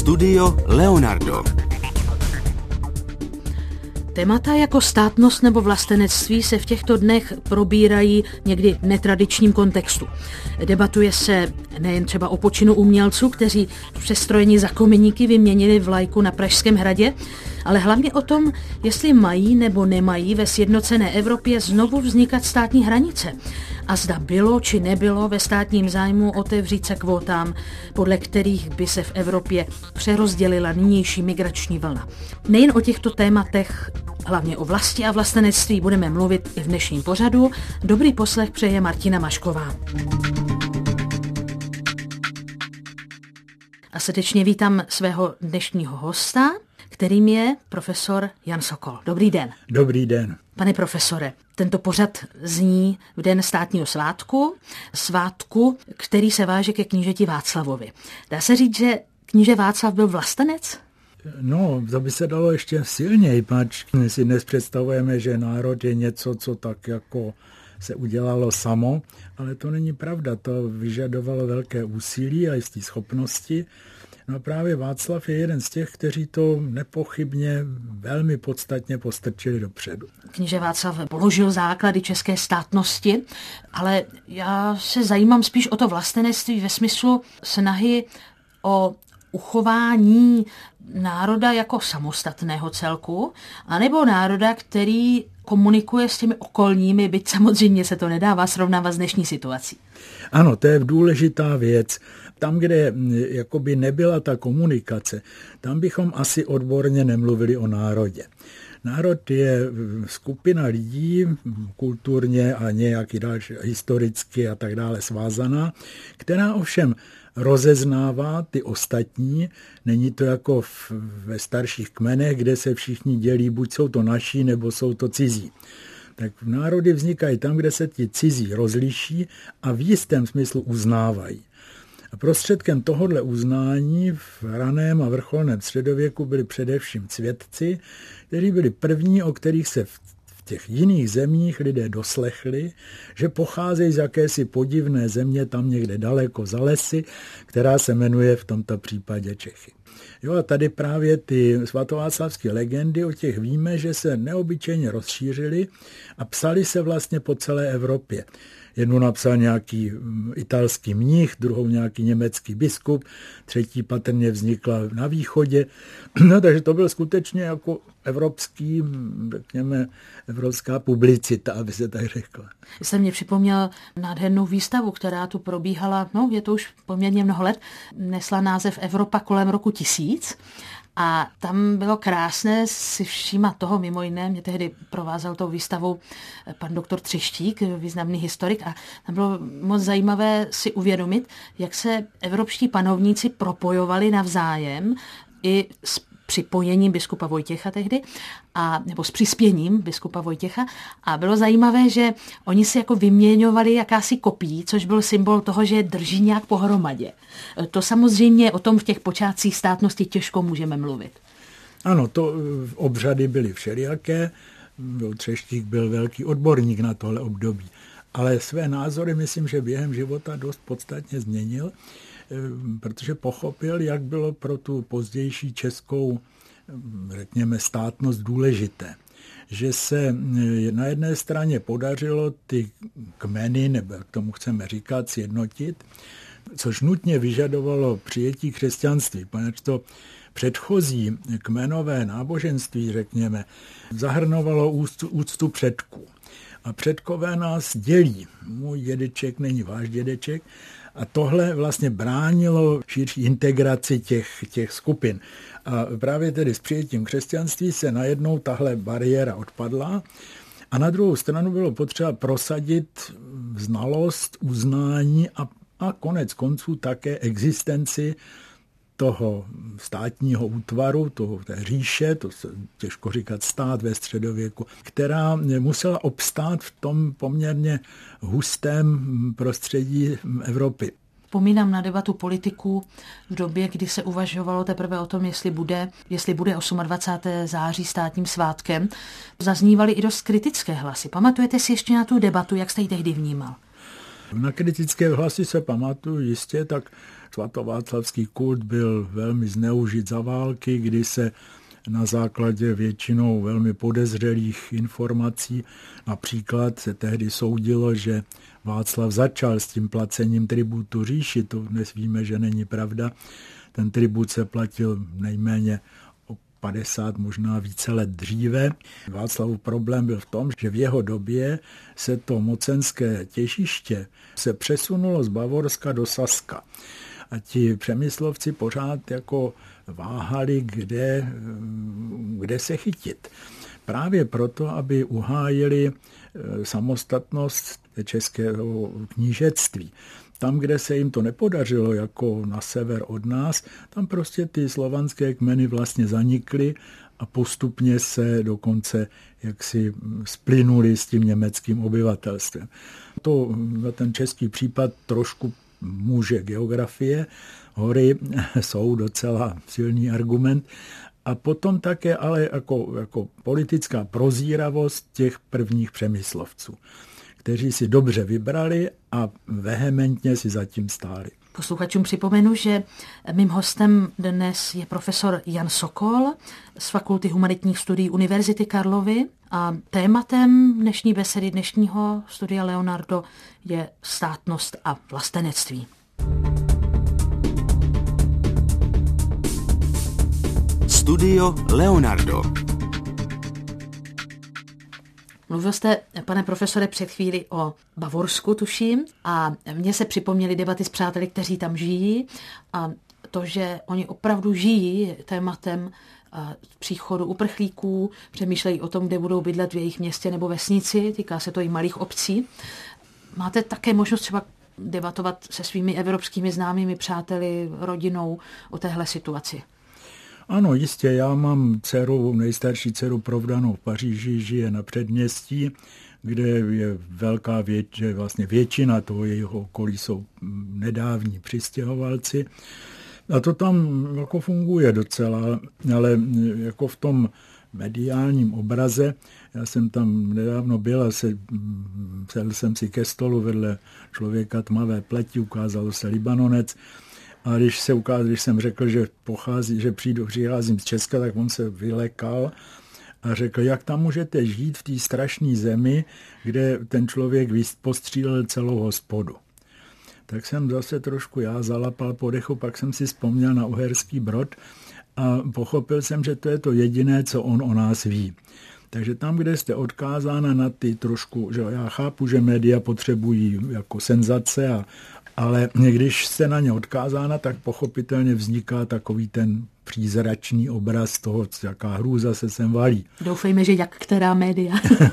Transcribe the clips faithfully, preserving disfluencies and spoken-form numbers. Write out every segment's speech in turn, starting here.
Studio Leonardo. Témata jako státnost nebo vlastenectví se v těchto dnech probírají někdy v netradičním kontextu. Debatuje se nejen třeba o počinu umělců, kteří přestrojeni za kominíky vyměnili vlajku na Pražském hradě, ale hlavně o tom, jestli mají nebo nemají ve sjednocené Evropě znovu vznikat státní hranice. A zda bylo či nebylo ve státním zájmu otevřít se kvótám, podle kterých by se v Evropě přerozdělila nynější migrační vlna. Nejen o těchto tématech, hlavně o vlasti a vlastenectví budeme mluvit i v dnešním pořadu. Dobrý poslech přeje Martina Mašková. A srdečně vítám svého dnešního hosta, kterým je profesor Jan Sokol. Dobrý den. Dobrý den. Pane profesore, tento pořad zní v den státního svátku, svátku, který se váže ke knížeti Václavovi. Dá se říct, že kníže Václav byl vlastenec? No, to by se dalo ještě silněji, pač my si dnes představujeme, že národ je něco, co tak jako se udělalo samo, ale to není pravda, to vyžadovalo velké úsilí a jisté schopnosti. No a právě Václav je jeden z těch, kteří to nepochybně velmi podstatně postrčili dopředu. Kníže Václav položil základy české státnosti, ale já se zajímám spíš o to vlastenectví ve smyslu snahy o uchování národa jako samostatného celku, anebo národa, který komunikuje s těmi okolními, byť samozřejmě se to nedává srovnávat s dnešní situací. Ano, to je důležitá věc. Tam, kde jakoby nebyla ta komunikace, tam bychom asi odborně nemluvili o národě. Národ je skupina lidí, kulturně a nějaký další, historicky a tak dále svázaná, která ovšem rozeznává ty ostatní. Není to jako v, ve starších kmenech, kde se všichni dělí, buď jsou to naši, nebo jsou to cizí. Tak národy vznikají tam, kde se ti cizí rozliší a v jistém smyslu uznávají. A prostředkem tohohle uznání v raném a vrcholném středověku byli především cvědci, kteří byli první, o kterých se v těch jiných zemích lidé doslechli, že pocházejí z jakési podivné země tam někde daleko za lesy, která se jmenuje v tomto případě Čechy. Jo, a tady právě ty svatováclavské legendy, o těch víme, že se neobyčejně rozšířily a psali se vlastně po celé Evropě. Jednu napsal nějaký italský mnich, druhou nějaký německý biskup, třetí patrně vznikla na východě. No, takže to byl skutečně jako evropský, řekněme, evropská publicita, aby se tak řekla. Jste mě připomněl nádhernou výstavu, která tu probíhala, no je to už poměrně mnoho let, nesla název Evropa kolem roku tisíc. A tam bylo krásné si všímat toho, mimo jiné, mě tehdy provázel tou výstavou pan doktor Třeštík, významný historik, a tam bylo moc zajímavé si uvědomit, jak se evropští panovníci propojovali navzájem i s připojením biskupa Vojtěcha tehdy, a, nebo s přispěním biskupa Vojtěcha. A bylo zajímavé, že oni si jako vyměňovali jakási kopí, což byl symbol toho, že drží nějak pohromadě. To samozřejmě o tom v těch počátcích státnosti těžko můžeme mluvit. Ano, to obřady byly všelijaké. Třeštík byl velký odborník na tohle období. Ale své názory myslím, že během života dost podstatně změnil, protože pochopil, jak bylo pro tu pozdější českou, řekněme, státnost důležité. Že se na jedné straně podařilo ty kmeny, nebo jak tomu chceme říkat, sjednotit, což nutně vyžadovalo přijetí křesťanství, poněvadž to předchozí kmenové náboženství, řekněme, zahrnovalo úctu, úctu předků. A předkové nás dělí. Můj dědeček není váš dědeček. A tohle vlastně bránilo širší integraci těch, těch skupin. A právě tedy s přijetím křesťanství se najednou tahle bariéra odpadla. A na druhou stranu bylo potřeba prosadit znalost, uznání a, a konec konců také existenci toho státního útvaru, toho té říše, to se těžko říkat stát ve středověku, která musela obstát v tom poměrně hustém prostředí Evropy. Vzpomínám na debatu politiků v době, kdy se uvažovalo teprve o tom, jestli bude, jestli bude dvacátého osmého září státním svátkem. Zaznívaly i dost kritické hlasy. Pamatujete si ještě na tu debatu, jak jste ji tehdy vnímal? Na kritické hlasy se pamatuju jistě, tak svatováclavský kult byl velmi zneužit za války, kdy se na základě většinou velmi podezřelých informací, například se tehdy soudilo, že Václav začal s tím placením tributu říši, to dnes víme, že není pravda. Ten tribut se platil nejméně o padesát, možná více let dříve. Václavův problém byl v tom, že v jeho době se to mocenské těžiště se přesunulo z Bavorska do Saska. A ti přemyslovci pořád jako váhali, kde, kde se chytit. Právě proto, aby uhájili samostatnost českého knížectví. Tam, kde se jim to nepodařilo, jako na sever od nás, tam prostě ty slovanské kmeny vlastně zanikly a postupně se dokonce jaksi splynuli s tím německým obyvatelstvem. To, ten český případ trošku může geografie, hory jsou docela silný argument, a potom také ale jako, jako politická prozíravost těch prvních přemyslovců, kteří si dobře vybrali a vehementně si zatím stáli. Posluchačům připomenu, že mým hostem dnes je profesor Jan Sokol z Fakulty humanitních studií Univerzity Karlovy a tématem dnešní besedy, dnešního studia Leonardo je státnost a vlastenectví. Studio Leonardo. Mluvil jste, pane profesore, před chvíli o Bavorsku, tuším, a mně se připomněly debaty s přáteli, kteří tam žijí, a to, že oni opravdu žijí tématem příchodu uprchlíků, přemýšlejí o tom, kde budou bydlet v jejich městě nebo vesnici, týká se to i malých obcí. Máte také možnost třeba debatovat se svými evropskými známými přáteli, rodinou o téhle situaci? Ano, jistě, já mám dceru, nejstarší dceru provdanou v Paříži, žije na předměstí, kde je velká většina, vlastně většina toho jejího okolí jsou nedávní přistěhovalci. A to tam jako funguje docela, ale jako v tom mediálním obraze, já jsem tam nedávno byl a se, sedl jsem si ke stolu vedle člověka tmavé pleti, ukázalo se Libanonec. A když se ukázal, když jsem řekl, že pochází, že přijdu, přicházím z Česka, tak on se vylekal a řekl, jak tam můžete žít v té strašné zemi, kde ten člověk postřílel celou hospodu. Tak jsem zase trošku já zalapal po dechu, pak jsem si vzpomněl na Uherský Brod a pochopil jsem, že to je to jediné, co on o nás ví. Takže tam, kde jste odkázána na ty trošku, že já chápu, že média potřebují jako senzace, a, ale když jste na ně odkázána, tak pochopitelně vzniká takový ten přízračný obraz toho, jaká hrůza se sem valí. Doufejme, že jak která média,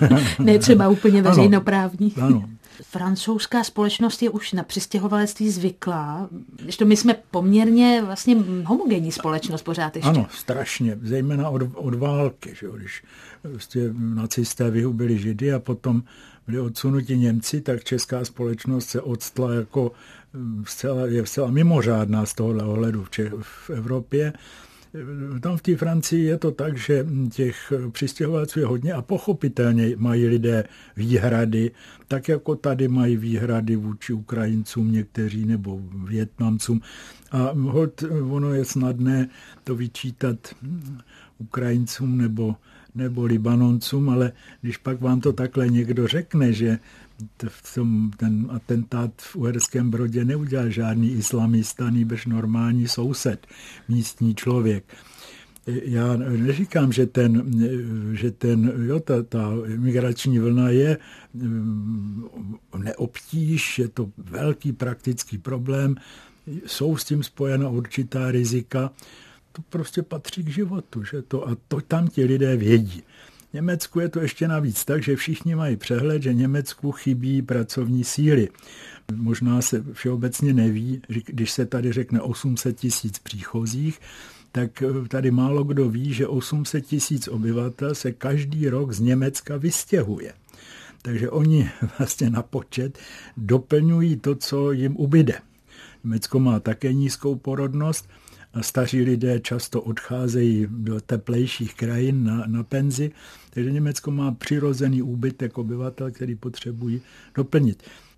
ne třeba úplně veřejnoprávní. Ano, ano. Francouzská společnost je už na přistěhovalectví zvyklá, když to my jsme poměrně vlastně homogenní společnost pořád ještě. Ano, strašně, zejména od, od války, že? Když vlastně nacisté vyhubili Židy a potom byli odsunuti Němci, tak česká společnost se odstla jako zcela, je zcela mimořádná z tohohle ohledu v, Čech, v Evropě. Tam v té Francii je to tak, že těch přistěhovalců je hodně a pochopitelně mají lidé výhrady, tak jako tady mají výhrady vůči Ukrajincům někteří nebo Vietnamcům. A hod, ono je snadné to vyčítat Ukrajincům nebo, nebo Libanoncům, ale když pak vám to takhle někdo řekne, že v tom, ten atentát v Uherském Brodě neudělal žádný islamista, nýbrž normální soused, místní člověk. Já neříkám, že ten, že ten jo, ta, ta migrační vlna je neobtíž, je to velký praktický problém, jsou s tím spojena určitá rizika, to prostě patří k životu, že to, a to tam ti lidé vědí. V Německu je to ještě navíc tak, že všichni mají přehled, že Německu chybí pracovní síly. Možná se všeobecně neví, když se tady řekne osm set tisíc příchozích, tak tady málo kdo ví, že osm set tisíc obyvatel se každý rok z Německa vystěhuje. Takže oni vlastně na počet doplňují to, co jim ubyde. Německo má také nízkou porodnost a staří lidé často odcházejí do teplejších krajin na, na penzi, takže Německo má přirozený úbytek obyvatel, který potřebují doplnit.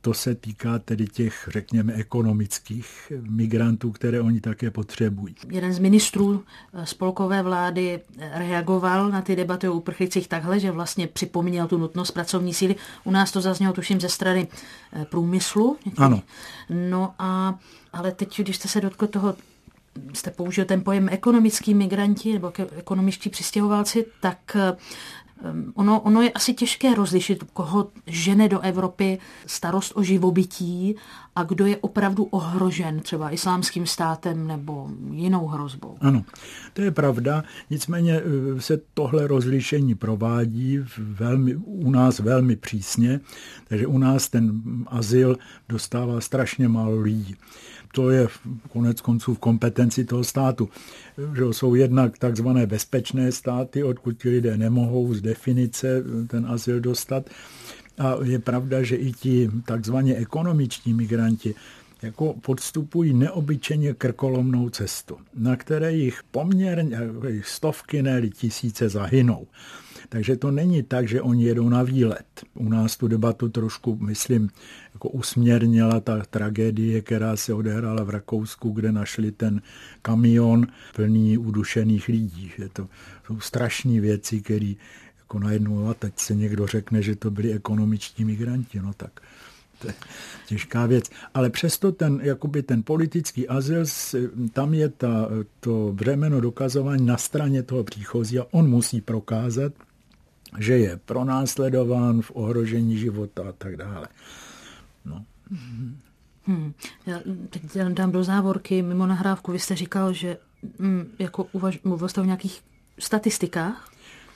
to se týká tedy těch, řekněme, ekonomických migrantů, které oni také potřebují. Jeden z ministrů spolkové vlády reagoval na ty debaty o uprchlících takhle, že vlastně připomněl tu nutnost pracovní síly. U nás to zaznělo, tuším, ze strany průmyslu. Ano. No a, ale teď, když jste se dotkl toho, jste použil ten pojem ekonomický migranti nebo ekonomičtí přistěhovalci, tak ono, ono je asi těžké rozlišit, koho žene do Evropy starost o živobytí a kdo je opravdu ohrožen třeba islámským státem nebo jinou hrozbou. Ano, to je pravda, nicméně se tohle rozlišení provádí velmi, u nás velmi přísně, takže u nás ten azyl dostává strašně málo lidí. To je konec konců v kompetenci toho státu. Že jsou jednak takzvané bezpečné státy, odkud ti lidé nemohou z definice ten azyl dostat. A je pravda, že i ti takzvaně ekonomiční migranti jako podstupují neobyčejně krkolomnou cestu, na které jich poměrně stovky, ne tisíce zahynou. Takže to není tak, že oni jedou na výlet. U nás tu debatu trošku, myslím, jako usměrnila ta tragédie, která se odehrála v Rakousku, kde našli ten kamion plný udušených lidí. Že to jsou strašné věci, které jako najednou, a teď se někdo řekne, že to byli ekonomičtí migranti, no tak to je těžká věc. Ale přesto ten, jakoby ten politický azyl, tam je ta, to břemeno dokazování na straně toho příchozí a on musí prokázat, že je pronásledován v ohrožení života a tak dále. No. Hmm. Já teď dám do závorky mimo nahrávku. Vy jste říkal, že hm, jako uvaž, mluvil jste o nějakých statistikách?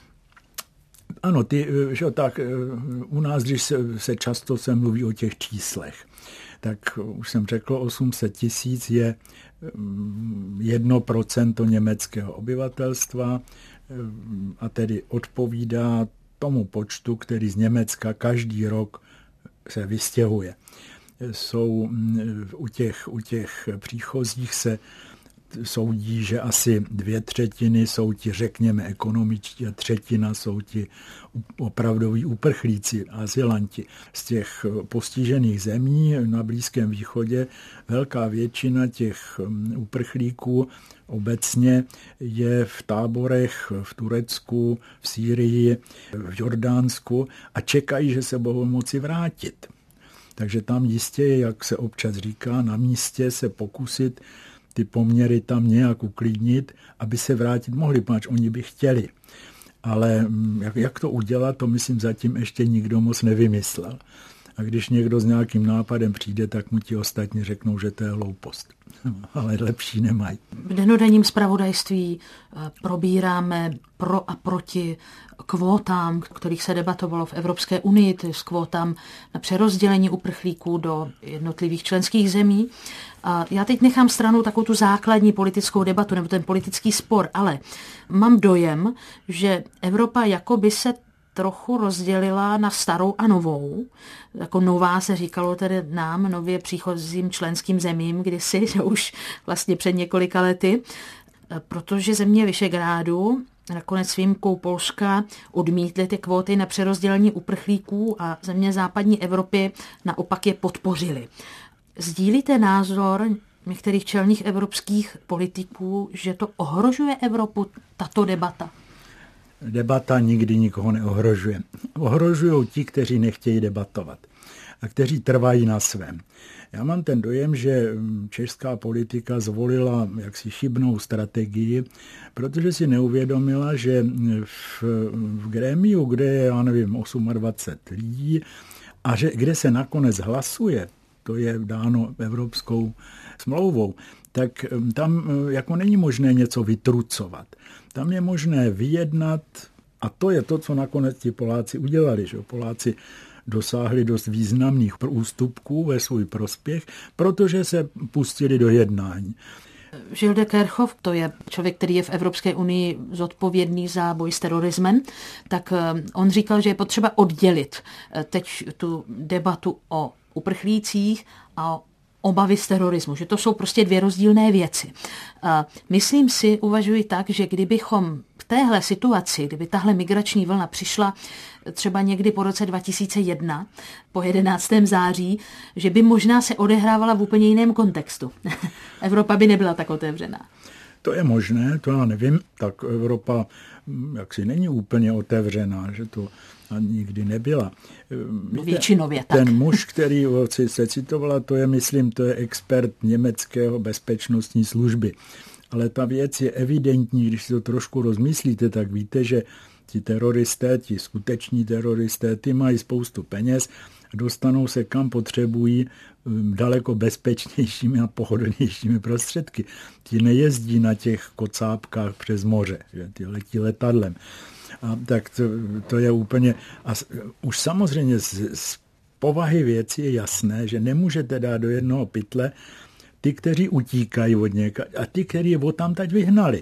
Ano, ty, že tak u nás, když se, se často se mluví o těch číslech, tak už jsem řekl, osm set tisíc je jedno procento německého obyvatelstva a tedy odpovídá tomu počtu, který z Německa každý rok se vystěhuje. Jsou u těch, u těch příchozích se soudí, že asi dvě třetiny jsou ti, řekněme, ekonomičtí a třetina jsou ti opravdoví uprchlíci, azylanti. Z těch postižených zemí na Blízkém východě velká většina těch uprchlíků obecně je v táborech v Turecku, v Sýrii, v Jordánsku a čekají, že se budou moci vrátit. Takže tam jistě je, jak se občas říká, na místě se pokusit ty poměry tam nějak uklidnit, aby se vrátit mohli, páč oni by chtěli. Ale jak, jak to udělat, to myslím zatím ještě nikdo moc nevymyslel. A když někdo s nějakým nápadem přijde, tak mu ti ostatní řeknou, že to je hloupost. Ale lepší nemají. V denodenním zpravodajství probíráme pro a proti kvótám, kterých se debatovalo v Evropské unii, to je s kvótám na přerozdělení uprchlíků do jednotlivých členských zemí. A já teď nechám stranou takovou tu základní politickou debatu nebo ten politický spor, ale mám dojem, že Evropa jakoby se trochu rozdělila na starou a novou. Jako nová se říkalo tedy nám, nově příchozím členským zemím, kdysi, že už vlastně před několika lety, protože země Visegrádu, nakonec s výjimkou Polska, odmítly ty kvóty na přerozdělení uprchlíků a země západní Evropy naopak je podpořily. Sdílíte názor některých čelných evropských politiků, že to ohrožuje Evropu, tato debata? Debata nikdy nikoho neohrožuje. Ohrožují ti, kteří nechtějí debatovat a kteří trvají na svém. Já mám ten dojem, že česká politika zvolila jaksi chybnou strategii, protože si neuvědomila, že v, v grémiu, kde je, já nevím, dvacet osm lidí a že, kde se nakonec hlasuje, to je dáno evropskou smlouvou, tak tam jako není možné něco vytrucovat. Tam je možné vyjednat, a to je to, co nakonec ti Poláci udělali. Že? Poláci dosáhli dost významných ústupků ve svůj prospěch, protože se pustili do jednání. Gilles de Kerchove, to je člověk, který je v Evropské unii zodpovědný za boj s terorismem, tak on říkal, že je potřeba oddělit teď tu debatu o uprchlících a obavy z terorismu, že to jsou prostě dvě rozdílné věci. Myslím si, uvažuji tak, že kdybychom v téhle situaci, kdyby tahle migrační vlna přišla třeba někdy po roce dva tisíce jedna, po jedenáctého září, že by možná se odehrávala v úplně jiném kontextu. Evropa by nebyla tak otevřená. To je možné, to já nevím, tak Evropa jaksi není úplně otevřená, že to nikdy nebyla. Většinově tak. Ten muž, který se citovala, to je, myslím, to je expert německého bezpečnostní služby. Ale ta věc je evidentní, když si to trošku rozmyslíte, tak víte, že ti teroristé, ti skuteční teroristé, ty mají spoustu peněz, dostanou se kam potřebují daleko bezpečnějšími a pohodlnějšími prostředky. Ti nejezdí na těch kocápkách přes moře, že? Ty letí letadlem. A tak to, to je úplně... A už samozřejmě z, z povahy věci je jasné, že nemůžete dát do jednoho pytle ty, kteří utíkají od něka, a ty, kteří je odtamtať vyhnali.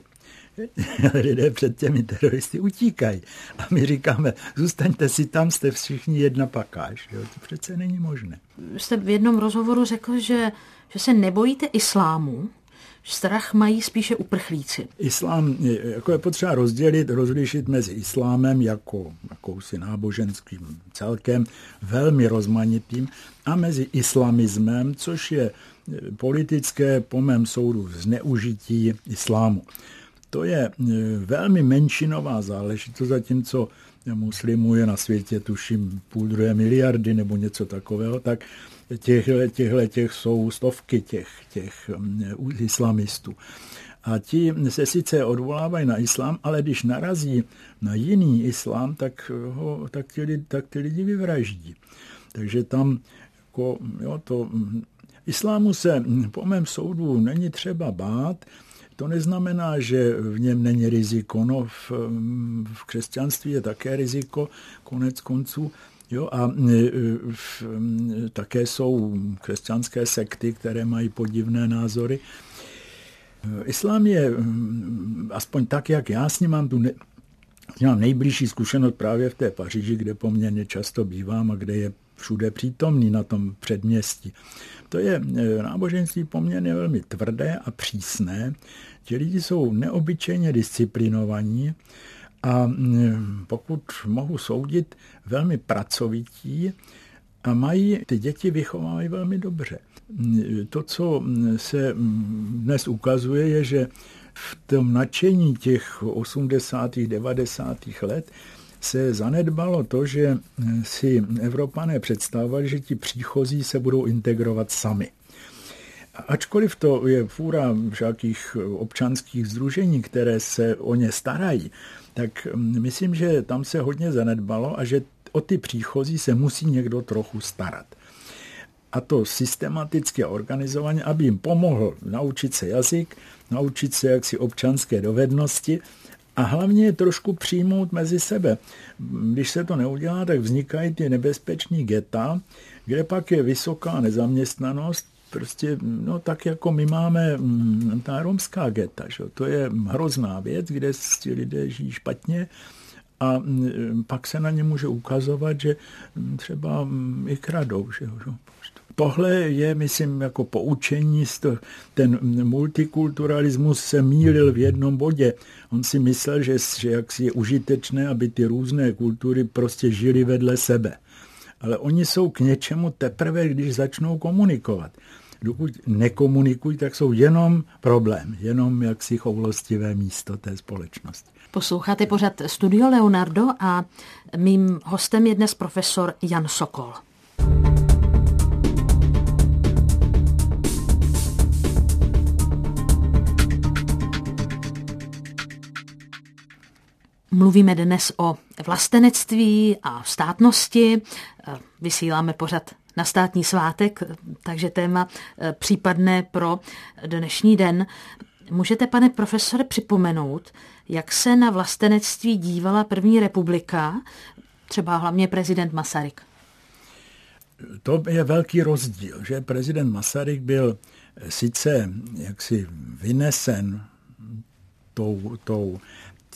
Lidé před těmi teroristy utíkají. A my říkáme, zůstaňte si tam, jste všichni jedna pakáž. Jo? To přece není možné. Jste v jednom rozhovoru řekl, že, že se nebojíte islámu, strach mají spíše uprchlíci. Islám, jako je potřeba rozdělit, rozlišit mezi islámem jako jakousi náboženským celkem, velmi rozmanitým, a mezi islamismem, což je politické, po mém soudu, zneužití islámu. To je velmi menšinová záležitost, zatímco muslimů je na světě, tuším, půl druhé miliardy nebo něco takového, tak těchhle, těchhle těch jsou stovky těch, těch islamistů. A ti se sice odvolávají na islám, ale když narazí na jiný islám, tak, ho, tak, ty, lidi, tak ty lidi vyvraždí. Takže tam jako, jo, to, islámu se po mém soudu není třeba bát. To neznamená, že v něm není riziko. No, v, v křesťanství je také riziko, konec konců. Jo, a v, také jsou křesťanské sekty, které mají podivné názory. Islám je, aspoň tak, jak já s ním mám tu ne, mám nejbližší zkušenost právě v té Paříži, kde poměrně často bývám a kde je všude přítomný na tom předměstí. To je náboženství poměrně velmi tvrdé a přísné. Ti lidi jsou neobyčejně disciplinovaní a pokud mohu soudit, velmi pracovití a mají, ty děti vychovávají velmi dobře. To, co se dnes ukazuje, je, že v tom nadšení těch osmdesátých, devadesátých let se zanedbalo to, že si Evropané představovali, že ti příchozí se budou integrovat sami. Ačkoliv to je fůra všakých občanských sdružení, které se o ně starají, tak myslím, že tam se hodně zanedbalo a že o ty příchozí se musí někdo trochu starat. A to systematicky a organizovaně, aby jim pomohl naučit se jazyk, naučit se jaksi občanské dovednosti a hlavně je trošku přijmout mezi sebe. Když se to neudělá, tak vznikají ty nebezpečný geta, kde pak je vysoká nezaměstnanost, prostě no, tak jako my máme ta romská geta. Že? To je hrozná věc, kde ti lidé žijí špatně a pak se na ně může ukazovat, že třeba i kradou. Že? Tohle je, myslím, jako poučení, ten multikulturalismus se mýlil v jednom bodě. On si myslel, že, že jaksi je užitečné, aby ty různé kultury prostě žily vedle sebe. Ale oni jsou k něčemu teprve, když začnou komunikovat. Dokud nekomunikují, tak jsou jenom problém, jenom jaksi choulostivé místo té společnosti. Posloucháte pořad Studio Leonardo a mým hostem je dnes profesor Jan Sokol. Mluvíme dnes o vlastenectví a státnosti. Vysíláme pořad na státní svátek, takže téma případné pro dnešní den. Můžete, pane profesore, připomenout, jak se na vlastenectví dívala první republika, třeba hlavně prezident Masaryk? To je velký rozdíl, že prezident Masaryk byl sice jaksi vynesen tou, tou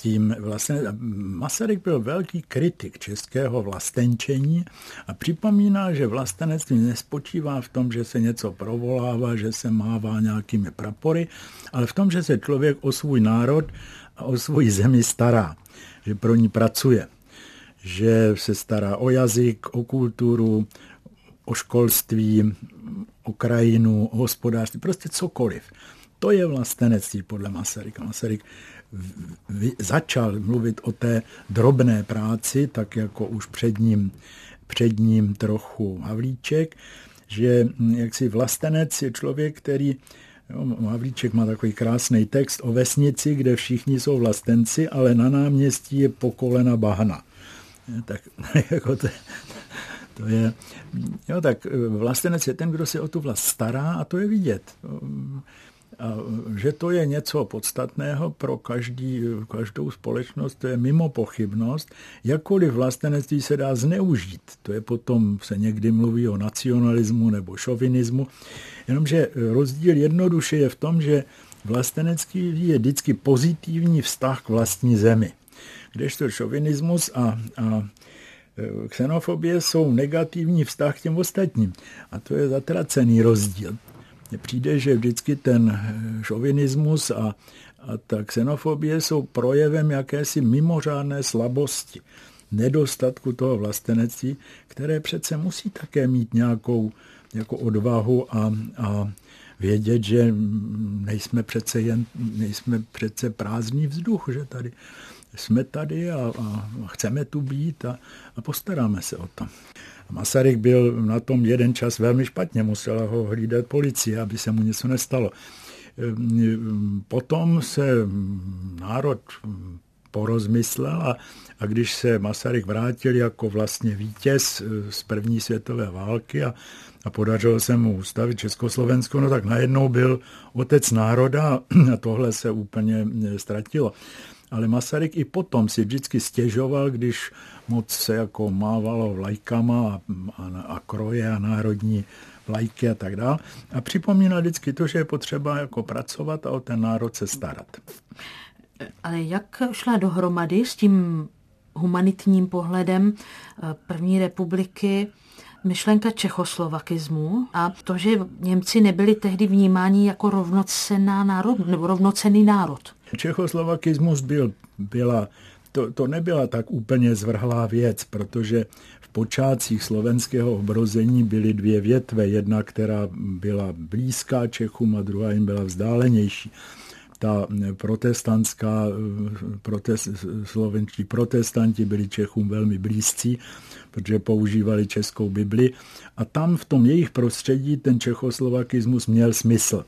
tím vlastně Masaryk byl velký kritik českého vlastenčení a připomíná, že vlastenectví nespočívá v tom, že se něco provolává, že se mává nějakými prapory, ale v tom, že se člověk o svůj národ a o svoji zemi stará, že pro ní pracuje, že se stará o jazyk, o kulturu, o školství, o krajinu, o hospodářství, prostě cokoliv. To je vlastenectví podle Masaryka. Masaryk začal mluvit o té drobné práci, tak jako už před ním, před ním trochu Havlíček, že jaksi vlastenec je člověk, který, jo, Havlíček má takový krásný text o vesnici, kde všichni jsou vlastenci, ale na náměstí je pokolena bahna. Tak jako to, to je, jo, tak vlastenec je ten, kdo se o tu vlast stará a to je vidět. A že to je něco podstatného pro každý, každou společnost, to je mimo pochybnost. Jakkoliv vlastenectví se dá zneužít, to je potom, se někdy mluví o nacionalismu nebo šovinismu, jenomže rozdíl jednoduše je v tom, že vlastenectví je vždycky pozitivní vztah k vlastní zemi. Kdežto šovinismus a, a xenofobie jsou negativní vztah k těm ostatním. A to je zatracený rozdíl. Mně přijde, že vždycky ten šovinismus a, a ta xenofobie jsou projevem jakési mimořádné slabosti, nedostatku toho vlastenectví, které přece musí také mít nějakou jako odvahu a, a vědět, že nejsme přece, jen, nejsme přece prázdný vzduch, že tady jsme tady a, a chceme tu být a, a postaráme se o to. Masaryk byl na tom jeden čas velmi špatně, musela ho hlídat policie, aby se mu něco nestalo. Potom se národ porozmyslel a, a když se Masaryk vrátil jako vlastně vítěz z první světové války a, a podařilo se mu ustavit Československo, no tak najednou byl otec národa a tohle se úplně ztratilo. Ale Masaryk i potom si vždycky stěžoval, když moc se jako mávalo vlajkama a, a, a kroje a národní vlajky a tak dále. A připomínal vždycky to, že je potřeba jako pracovat a o ten národ se starat. Ale jak šla dohromady s tím humanitním pohledem první republiky myšlenka čechoslovakismu a to, že Němci nebyli tehdy vnímáni jako rovnocenná národ, nebo rovnocenný národ? Čechoslovakismus byl, byla, to, to nebyla tak úplně zvrhlá věc, protože v počátcích slovenského obrození byly dvě větve, jedna, která byla blízká Čechům a druhá jim byla vzdálenější. Ta protestantská, protest, slovenští protestanti byli Čechům velmi blízcí, protože používali českou Bibli a tam v tom jejich prostředí ten čechoslovakismus měl smysl.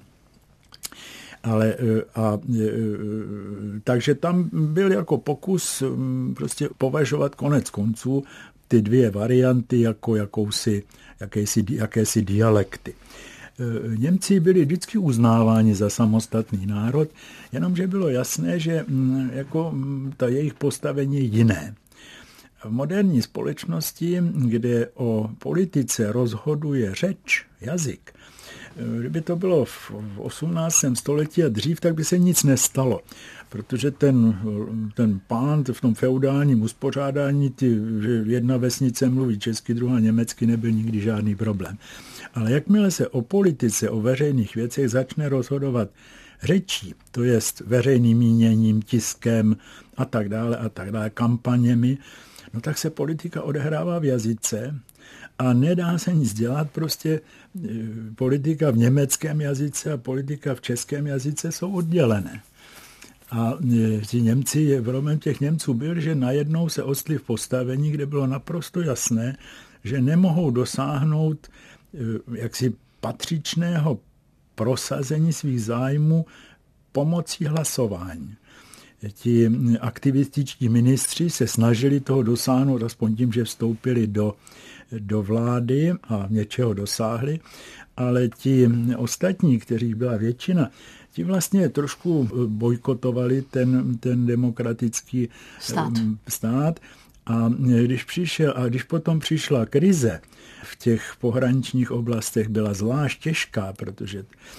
Ale a, takže tam byl jako pokus prostě považovat konec konců ty dvě varianty jako jakousi, jakési, jakési dialekty. Němci byli vždycky uznáváni za samostatný národ, jenomže bylo jasné, že jako ta jejich postavení je jiné. V moderní společnosti, kde o politice rozhoduje řeč, jazyk, kdyby to bylo v osmnáctém století a dřív, tak by se nic nestalo, protože ten, ten pán v tom feudálním uspořádání, ty, že jedna vesnice mluví česky, druhá německy, nebyl nikdy žádný problém. Ale jakmile se o politice, o veřejných věcech začne rozhodovat řečí, to jest veřejným míněním, tiskem a tak dále a tak dále, kampaněmi, no tak se politika odehrává v jazyce a nedá se nic dělat, prostě politika v německém jazyce a politika v českém jazyce jsou oddělené. A ti Němci, problém těch Němců byl, že najednou se ostli v postavení, kde bylo naprosto jasné, že nemohou dosáhnout jaksi patřičného prosazení svých zájmů pomocí hlasování. Ti aktivističtí ministři se snažili toho dosáhnout aspoň tím, že vstoupili do, do vlády a něčeho dosáhli, ale ti ostatní, kteří byla většina, ti vlastně trošku bojkotovali ten, ten demokratický stát. stát. A když, přišel, a když potom přišla krize v těch pohraničních oblastech, byla zvlášť těžká, protože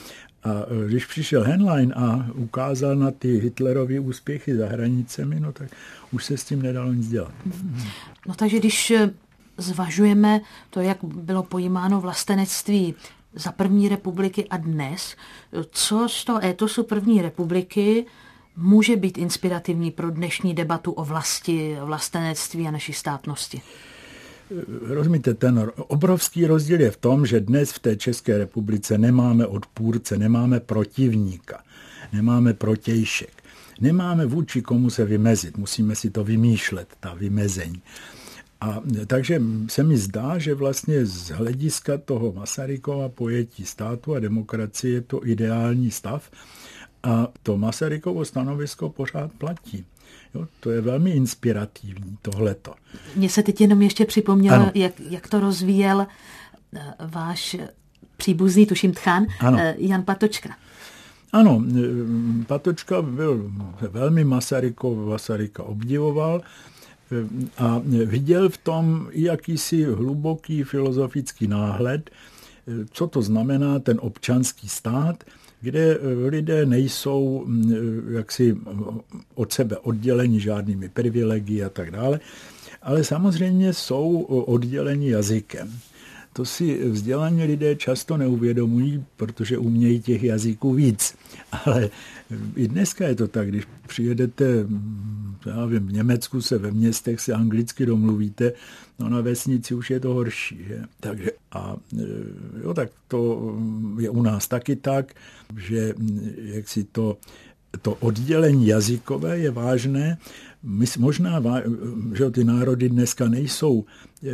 A když přišel Henlein a ukázal na ty Hitlerovy úspěchy za hranicemi, no tak už se s tím nedalo nic dělat. No takže když zvažujeme to, jak bylo pojímáno vlastenectví za první republiky a dnes, co z toho étosu první republiky může být inspirativní pro dnešní debatu o vlasti, vlastenectví a naší státnosti? Rozumíte, ten obrovský rozdíl je v tom, že dnes v té České republice nemáme odpůrce, nemáme protivníka, nemáme protějšek, nemáme vůči komu se vymezit, musíme si to vymýšlet, ta vymezení. A takže se mi zdá, že vlastně z hlediska toho Masarykova pojetí státu a demokracie je to ideální stav a to Masarykovo stanovisko pořád platí. Jo, to je velmi inspirativní, tohleto. Mně se teď jenom ještě připomnělo, jak, jak to rozvíjel váš příbuzný, tuším tchán, ano. Jan Patočka. Ano, Patočka byl velmi Masarykov, Masaryka obdivoval a viděl v tom jakýsi hluboký filozofický náhled, co to znamená ten občanský stát, kde lidé nejsou jaksi od sebe odděleni žádnými privilegií a tak dále, ale samozřejmě jsou odděleni jazykem. To si vzdělaní lidé často neuvědomují, protože umějí těch jazyků víc. Ale i dneska je to tak, když přijedete, já vím, v Německu se ve městech se anglicky domluvíte, no na vesnici už je to horší. Že? Takže a jo, tak to je u nás taky tak, že jak si to, to oddělení jazykové je vážné. My, možná, že ty národy dneska nejsou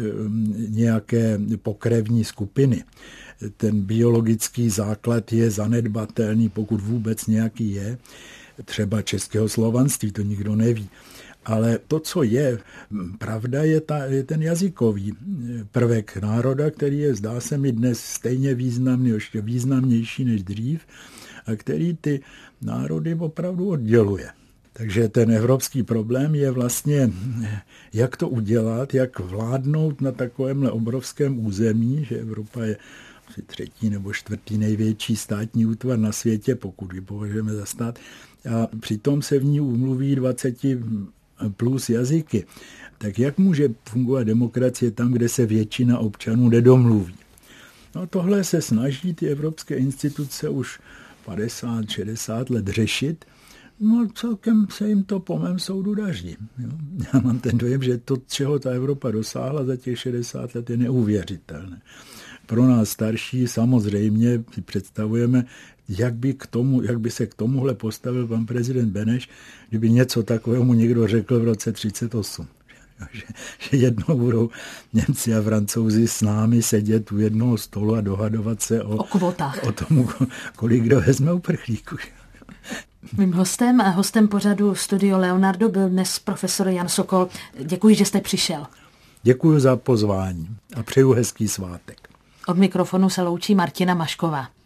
nějaké pokrevní skupiny. Ten biologický základ je zanedbatelný, pokud vůbec nějaký je. Třeba českého slovanství, to nikdo neví. Ale to, co je pravda, je, ta, je ten jazykový prvek národa, který je, zdá se mi, dnes stejně významný, ještě významnější než dřív, a který ty národy opravdu odděluje. Takže ten evropský problém je vlastně, jak to udělat, jak vládnout na takovémhle obrovském území, že Evropa je asi třetí nebo čtvrtý největší státní útvar na světě, pokud ji považujeme za stát, a přitom se v ní umluví dvacet plus jazyky. Tak jak může fungovat demokracie tam, kde se většina občanů nedomluví? No tohle se snaží ty evropské instituce už padesát šedesát let řešit. No celkem se jim to po mém soudu daří. Jo? Já mám ten dojem, že to, čeho ta Evropa dosáhla za těch šedesát let, je neuvěřitelné. Pro nás starší samozřejmě si představujeme, jak by, k tomu, jak by se k tomuhle postavil pan prezident Beneš, kdyby něco takového mu někdo řekl v roce třicet osm. Že, že jednou budou Němci a Francouzi s námi sedět u jednoho stolu a dohadovat se o, o kvotách. O tomu, kolik kdo vezme uprchlíků. Mým hostem a hostem pořadu Studio Leonardo byl dnes profesor Jan Sokol. Děkuji, že jste přišel. Děkuji za pozvání a přeju hezký svátek. Od mikrofonu se loučí Martina Mašková.